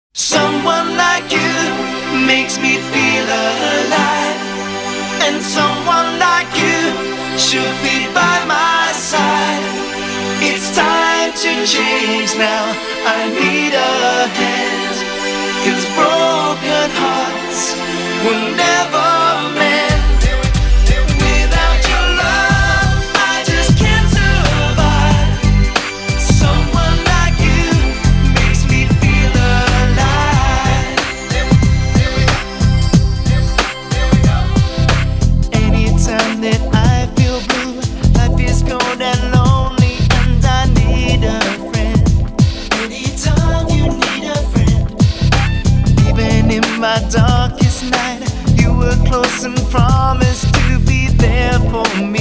Someone like you makes me feel alive, and someone like you should be by my side. It's time to change now, I need a hand, 'cause broken hearts will never mend. Without your love, I just can't survive. Someone like you makes me feel alive. Anytime that I feel blue, life is cold and lonely, and I need a friend. Anytime you need a friend, even in my darkest night, you were close and promised to be there for me.